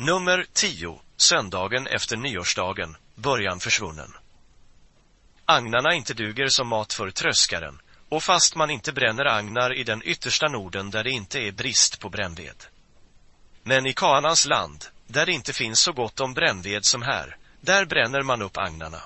Nummer 10, söndagen efter nyårsdagen, början försvunnen. Agnarna inte duger som mat för tröskaren, och fast man inte bränner agnar i den yttersta Norden där det inte är brist på brännved. Men i Kanaans land, där det inte finns så gott om brännved som här, där bränner man upp agnarna.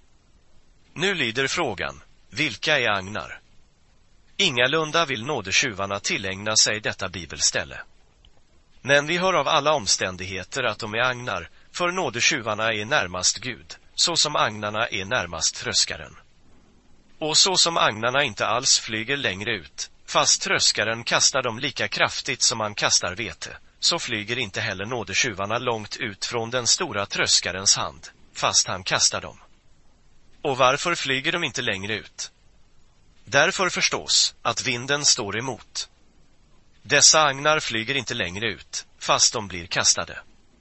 Nu lyder frågan, vilka är agnar? Ingalunda vill nådetjuvarna tillägna sig detta bibelställe. Men vi hör av alla omständigheter att de är agnar, för nådetjuvarna är närmast Gud, så som agnarna är närmast tröskaren. Och så som agnarna inte alls flyger längre ut, fast tröskaren kastar dem lika kraftigt som man kastar vete, så flyger inte heller nådetjuvarna långt ut från den stora tröskarens hand, fast han kastar dem. Och varför flyger de inte längre ut? Därför förstås att vinden står emot. Dessa agnar flyger inte längre ut, fast de blir kastade.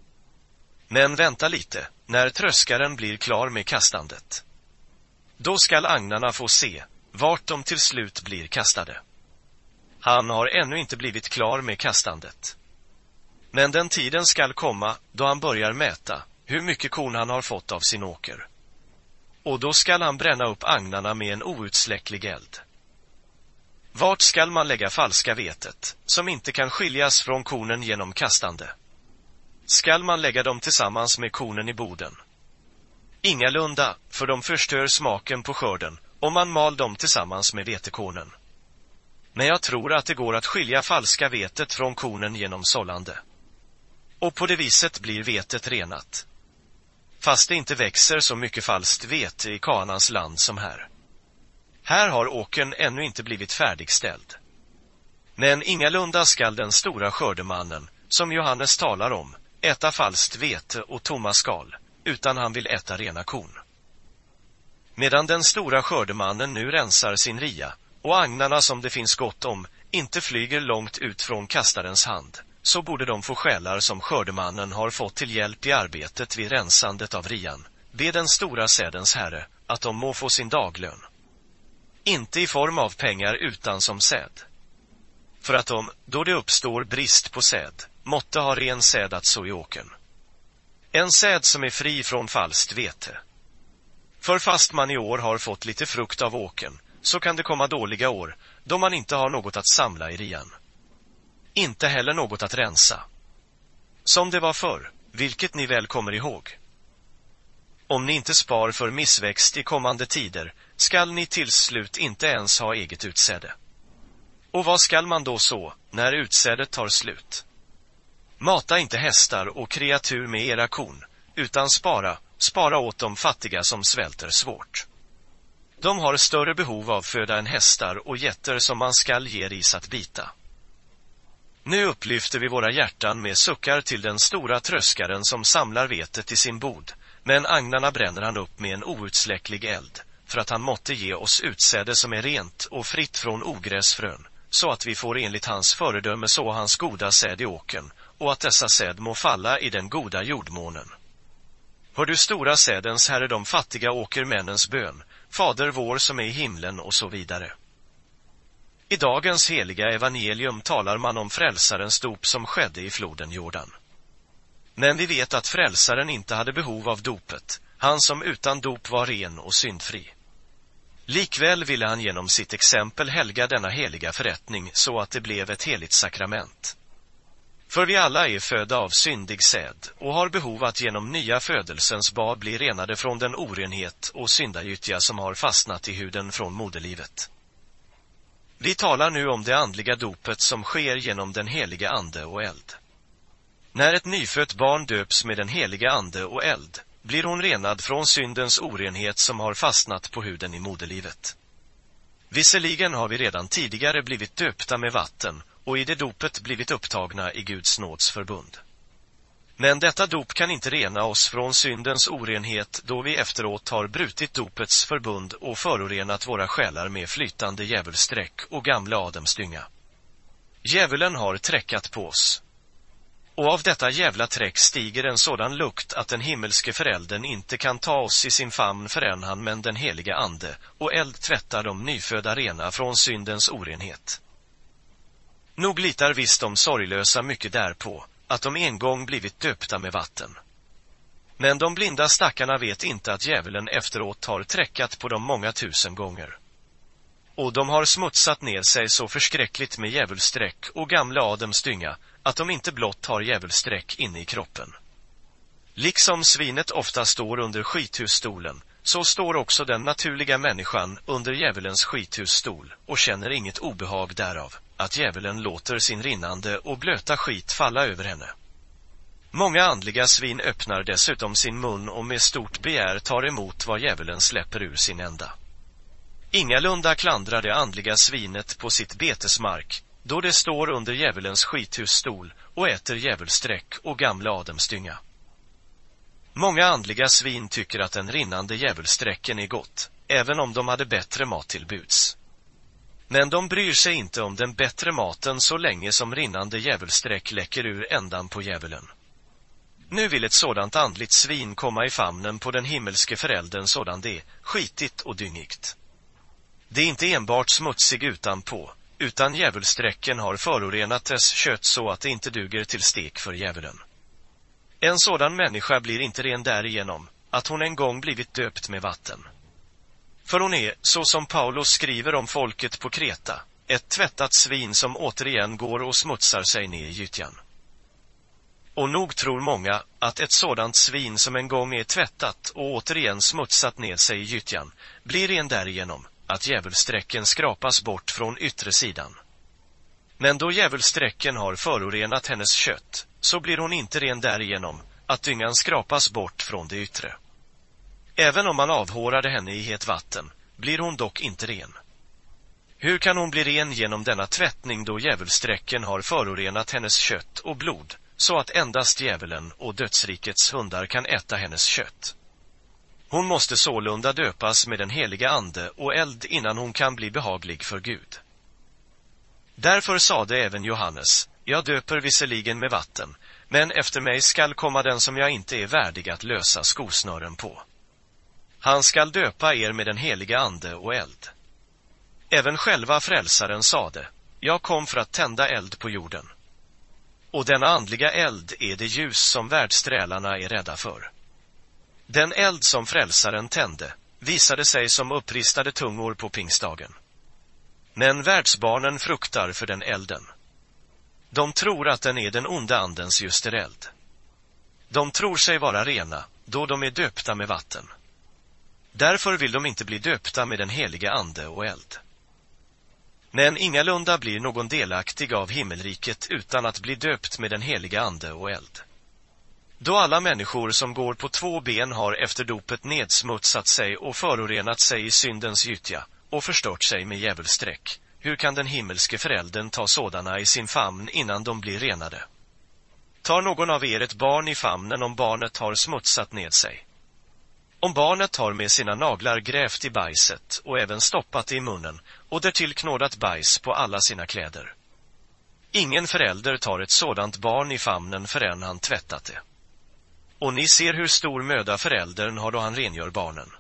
Men vänta lite, när tröskaren blir klar med kastandet. Då skall agnarna få se vart de till slut blir kastade. Han har ännu inte blivit klar med kastandet. Men den tiden skall komma då han börjar mäta hur mycket korn han har fått av sin åker. Och då skall han bränna upp agnarna med en outsläcklig eld. Vart skall man lägga falska vetet, som inte kan skiljas från kornen genom kastande? Skall man lägga dem tillsammans med kornen i boden? Ingalunda, för de förstör smaken på skörden om man mal dem tillsammans med vetekornen. Men jag tror att det går att skilja falska vetet från kornen genom sållande. Och på det viset blir vetet renat. Fast det inte växer så mycket falskt vete i Kanaans land som här. Här har åkern ännu inte blivit färdigställd. Men ingalunda skall den stora skördemannen, som Johannes talar om, äta falskt vete och tomma skal, utan han vill äta rena korn. Medan den stora skördemannen nu rensar sin ria, och agnarna som det finns gott om inte flyger långt ut från kastarens hand, så borde de få själar som skördemannen har fått till hjälp i arbetet vid rensandet av rian, be den stora sädens herre att de må få sin daglön. Inte i form av pengar utan som säd. För att de, då det uppstår brist på säd, måtte ha ren säd att så i åkern. En säd som är fri från falskt vete. För fast man i år har fått lite frukt av åkern, så kan det komma dåliga år, då man inte har något att samla i rian. Inte heller något att rensa. Som det var förr, vilket ni väl kommer ihåg. Om ni inte spar för missväxt i kommande tider, skall ni till slut inte ens ha eget utsäde. Och vad skall man då så, när utsädet tar slut? Mata inte hästar och kreatur med era korn, utan spara åt de fattiga som svälter svårt. De har större behov av föda än hästar och getter som man skall ge ris att bita. Nu upplyfter vi våra hjärtan med suckar till den stora tröskaren som samlar vetet i sin bod, men agnarna bränner han upp med en outsläcklig eld, för att han måtte ge oss utsäde som är rent och fritt från ogräsfrön, så att vi får enligt hans föredöme så hans goda säd i åkern, och att dessa säd må falla i den goda jordmånen. Hör du stora sädens herre de fattiga åkermännens bön, Fader vår som är i himlen och så vidare. I dagens heliga evangelium talar man om frälsarens dop som skedde i floden Jordan. Men vi vet att frälsaren inte hade behov av dopet, han som utan dop var ren och syndfri. Likväl ville han genom sitt exempel helga denna heliga förrättning så att det blev ett heligt sakrament. För vi alla är födda av syndig säd och har behov att genom nya födelsens bad bli renade från den orenhet och syndagyttja som har fastnat i huden från moderlivet. Vi talar nu om det andliga dopet som sker genom den heliga ande och eld. När ett nyfött barn döps med den heliga ande och eld, blir hon renad från syndens orenhet som har fastnat på huden i moderlivet. Visserligen har vi redan tidigare blivit döpta med vatten och i det dopet blivit upptagna i Guds nåds förbund. Men detta dop kan inte rena oss från syndens orenhet då vi efteråt har brutit dopets förbund och förorenat våra själar med flytande djävulsträck och gamla Adamsdynga. Djävulen har träckat på oss. Och av detta jävla träck stiger en sådan lukt att den himmelske föräldern inte kan ta oss i sin famn förrän han med den heliga ande och eld tvättar de nyfödda rena från syndens orenhet. Nog litar visst de sorglösa mycket därpå, att de en gång blivit döpta med vatten. Men de blinda stackarna vet inte att djävulen efteråt har träckat på dem många tusen gånger. Och de har smutsat ner sig så förskräckligt med djävulsträck och gamla Adams dynga att de inte blott har djävulsträck inne i kroppen. Liksom svinet ofta står under skithusstolen, så står också den naturliga människan under djävulens skithusstol och känner inget obehag därav, att djävulen låter sin rinnande och blöta skit falla över henne. Många andliga svin öppnar dessutom sin mun och med stort begär tar emot vad djävulen släpper ur sin ända. Ingalunda klandrar det andliga svinet på sitt betesmark, då det står under djävulens skithusstol och äter djävulsträck och gamla Adams dynga. Många andliga svin tycker att den rinnande djävulsträcken är gott, även om de hade bättre mat till buds. Men de bryr sig inte om den bättre maten så länge som rinnande djävulsträck läcker ur ändan på djävulen. Nu vill ett sådant andligt svin komma i famnen på den himmelske föräldern sådan det är, skitigt och dyngigt. Det är inte enbart smutsig utanpå, utan djävulsträcken har förorenat dess kött så att det inte duger till stek för djävulen. En sådan människa blir inte ren därigenom att hon en gång blivit döpt med vatten. För hon är, så som Paulus skriver om folket på Kreta, ett tvättat svin som återigen går och smutsar sig ner i gyttjan. Och nog tror många att ett sådant svin som en gång är tvättat och återigen smutsat ner sig i gyttjan blir ren därigenom att djävulsträcken skrapas bort från yttre sidan. Men då djävulsträcken har förorenat hennes kött, så blir hon inte ren därigenom att dyngan skrapas bort från det yttre. Även om man avhårade henne i het vatten, blir hon dock inte ren. Hur kan hon bli ren genom denna tvättning då djävulsträcken har förorenat hennes kött och blod, så att endast djävulen och dödsrikets hundar kan äta hennes kött? Hon måste sålunda döpas med den heliga ande och eld innan hon kan bli behaglig för Gud. Därför sade även Johannes, jag döper visserligen med vatten, men efter mig skall komma den som jag inte är värdig att lösa skosnören på. Han skall döpa er med den heliga ande och eld. Även själva frälsaren sade, jag kom för att tända eld på jorden. Och denna andliga eld är det ljus som världsträlarna är rädda för. Den eld som frälsaren tände visade sig som uppristade tungor på pingstdagen. Men världsbarnen fruktar för den elden. De tror att den är den onda andens ljustereld. De tror sig vara rena, då de är döpta med vatten. Därför vill de inte bli döpta med den heliga ande och eld. Men ingalunda blir någon delaktig av himmelriket utan att bli döpt med den heliga ande och eld. Då alla människor som går på 2 ben har efter dopet nedsmutsat sig och förorenat sig i syndens gyttja och förstört sig med djävulsträck, hur kan den himmelske föräldern ta sådana i sin famn innan de blir renade? Tar någon av er ett barn i famnen om barnet har smutsat ned sig? Om barnet har med sina naglar grävt i bajset och även stoppat det i munnen och därtill knådat bajs på alla sina kläder. Ingen förälder tar ett sådant barn i famnen förrän han tvättat det. Och ni ser hur stor möda föräldern har då han rengör barnen.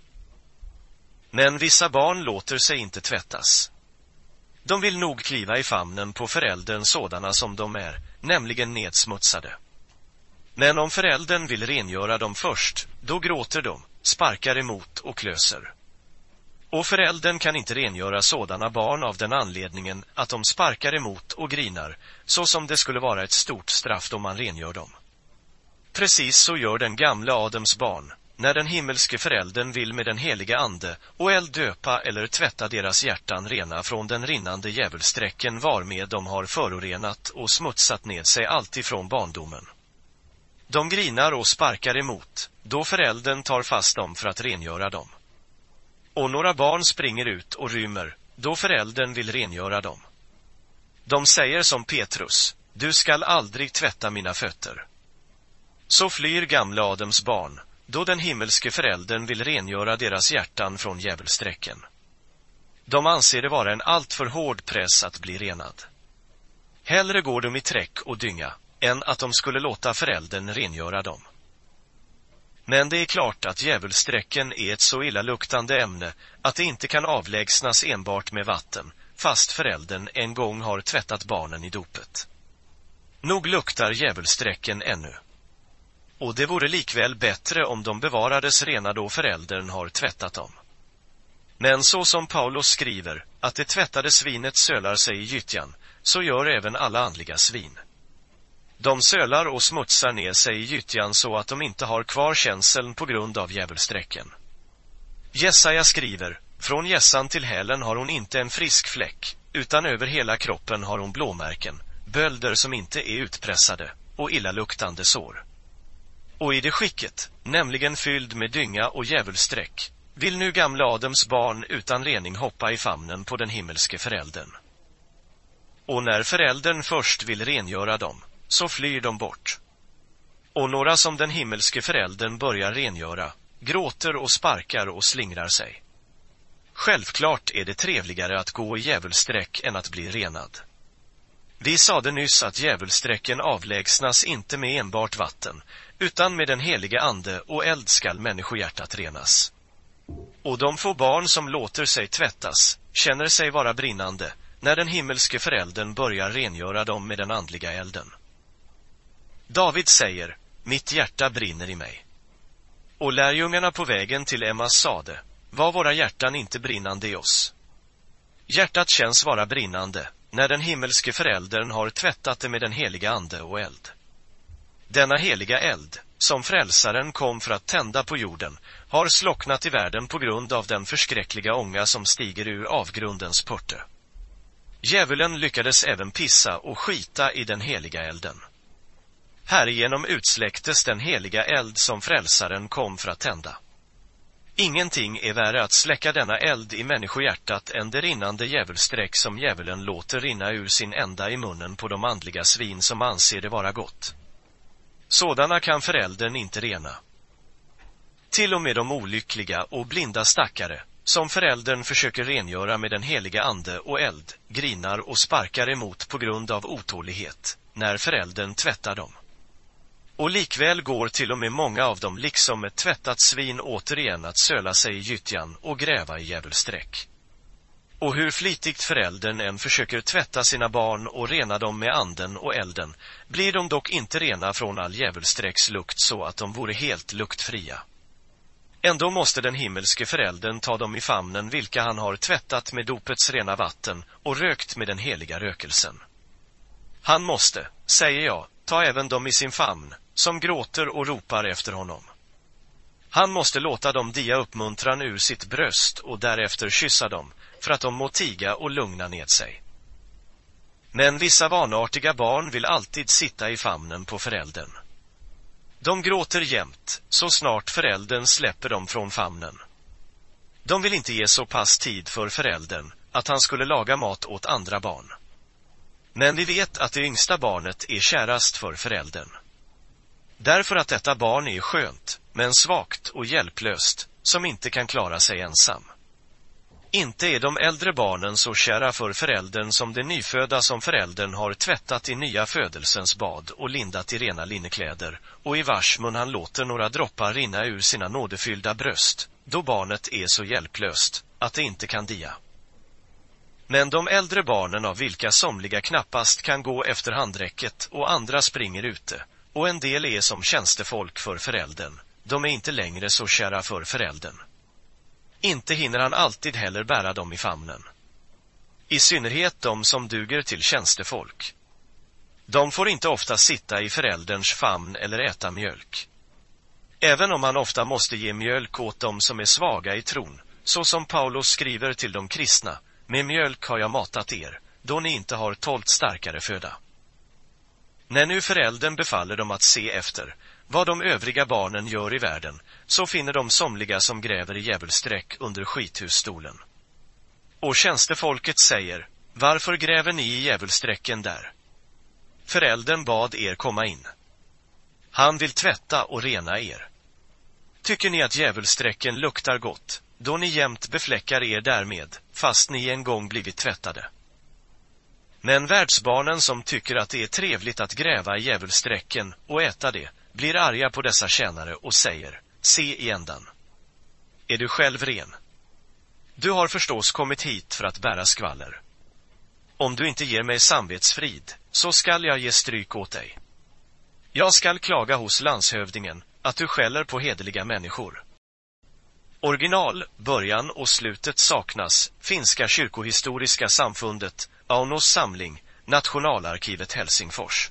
Men vissa barn låter sig inte tvättas. De vill nog kliva i famnen på föräldern sådana som de är, nämligen nedsmutsade. Men om föräldern vill rengöra dem först, då gråter de, sparkar emot och klöser. Och föräldern kan inte rengöra sådana barn av den anledningen att de sparkar emot och grinar, så som det skulle vara ett stort straff om man rengör dem. Precis så gör den gamla Adams barn, när den himmelske föräldern vill med den heliga ande och eld döpa eller tvätta deras hjärtan rena från den rinnande djävulsträcken varmed de har förorenat och smutsat ned sig alltifrån barndomen. De grinar och sparkar emot, då föräldern tar fast dem för att rengöra dem. Och några barn springer ut och rymmer, då föräldern vill rengöra dem. De säger som Petrus, du skall aldrig tvätta mina fötter. Så flyr gamla Adams barn, då den himmelske föräldern vill rengöra deras hjärtan från djävulsträcken. De anser det vara en alltför hård press att bli renad. Hellre går de i träck och dynga, än att de skulle låta föräldern rengöra dem. Men det är klart att djävulsträcken är ett så illaluktande ämne att det inte kan avlägsnas enbart med vatten, fast föräldern en gång har tvättat barnen i dopet. Nog luktar djävulsträcken ännu. Och det vore likväl bättre om de bevarades rena då föräldern har tvättat dem. Men så som Paulus skriver, att det tvättade svinet sölar sig i gyttjan, så gör även alla andliga svin. De sölar och smutsar ner sig i gyttjan så att de inte har kvar känseln på grund av djävulsträcken. Jesaja skriver, från hjässan till hälen har hon inte en frisk fläck, utan över hela kroppen har hon blåmärken, bölder som inte är utpressade och illaluktande sår. Och i det skicket, nämligen fylld med dynga och djävulsträck, vill nu gamla Adams barn utan rening hoppa i famnen på den himmelske föräldern. Och när föräldern först vill rengöra dem, så flyr de bort. Och några som den himmelske föräldern börjar rengöra, gråter och sparkar och slingrar sig. Självklart är det trevligare att gå i djävulsträck än att bli renad. Vi sade nyss att djävulsträcken avlägsnas inte med enbart vatten, utan med den helige ande och eld skall människohjärtat renas. Och de få barn som låter sig tvättas känner sig vara brinnande när den himmelske föräldern börjar rengöra dem med den andliga elden. David säger, mitt hjärta brinner i mig. Och lärjungarna på vägen till Emmaus sade, var våra hjärtan inte brinnande i oss? Hjärtat känns vara brinnande när den himmelske föräldern har tvättat det med den heliga ande och eld. Denna heliga eld, som frälsaren kom för att tända på jorden, har slocknat i världen på grund av den förskräckliga ånga som stiger ur avgrundens porte. Djävulen lyckades även pissa och skita i den heliga elden. Härigenom utsläcktes den heliga eld som frälsaren kom för att tända. Ingenting är värre att släcka denna eld i människohjärtat än det rinnande djävulsträck som djävulen låter rinna ur sin ända i munnen på de andliga svin som anser det vara gott. Sådana kan föräldern inte rena. Till och med de olyckliga och blinda stackare, som föräldern försöker rengöra med den heliga ande och eld, grinar och sparkar emot på grund av otålighet, när föräldern tvättar dem. Och likväl går till och med många av dem liksom ett tvättat svin återigen att söla sig i gyttjan och gräva i djävulsträck. Och hur flitigt föräldern än försöker tvätta sina barn och rena dem med anden och elden, blir de dock inte rena från all djävulsträcks lukt så att de vore helt luktfria. Ändå måste den himmelske föräldern ta dem i famnen vilka han har tvättat med dopets rena vatten och rökt med den heliga rökelsen. Han måste, säger jag, ta även dem i sin famn, som gråter och ropar efter honom. Han måste låta dem dia uppmuntran ur sitt bröst och därefter kyssa dem, för att de må tiga och lugna ned sig. Men vissa vanartiga barn vill alltid sitta i famnen på föräldern. De gråter jämt, så snart föräldern släpper dem från famnen. De vill inte ge så pass tid för föräldern, att han skulle laga mat åt andra barn. Men vi vet att det yngsta barnet är kärast för föräldern. Därför att detta barn är skönt, men svagt och hjälplöst, som inte kan klara sig ensam. Inte är de äldre barnen så kära för föräldern som det nyfödda som föräldern har tvättat i nya födelsens bad och lindat i rena linnekläder, och i vars mun han låter några droppar rinna ur sina nådefyllda bröst, då barnet är så hjälplöst, att det inte kan dia. Men de äldre barnen, av vilka somliga knappast kan gå efter handräcket och andra springer ute, och en del är som tjänstefolk för föräldern, de är inte längre så kära för föräldern. Inte hinner han alltid heller bära dem i famnen. I synnerhet de som duger till tjänstefolk. De får inte ofta sitta i förälderns famn eller äta mjölk. Även om han ofta måste ge mjölk åt dem som är svaga i tron, så som Paulus skriver till de kristna, med mjölk har jag matat er, då ni inte har tålt starkare föda. När nu föräldern befaller dem att se efter vad de övriga barnen gör i världen, så finner de somliga som gräver i djävulsträck under skithusstolen. Och tjänstefolket säger, varför gräver ni i djävulsträcken där? Föräldern bad er komma in. Han vill tvätta och rena er. Tycker ni att djävulsträcken luktar gott, då ni jämt befläckar er därmed, fast ni en gång blivit tvättade? Men världsbarnen som tycker att det är trevligt att gräva i djävulsträcken och äta det, blir arga på dessa tjänare och säger, se i ändan. Är du själv ren? Du har förstås kommit hit för att bära skvaller. Om du inte ger mig samvetsfrid, så skall jag ge stryk åt dig. Jag skall klaga hos landshövdingen att du skäller på hederliga människor. Original, början och slutet saknas. Finska kyrkohistoriska samfundet, Aunos samling, Nationalarkivet Helsingfors.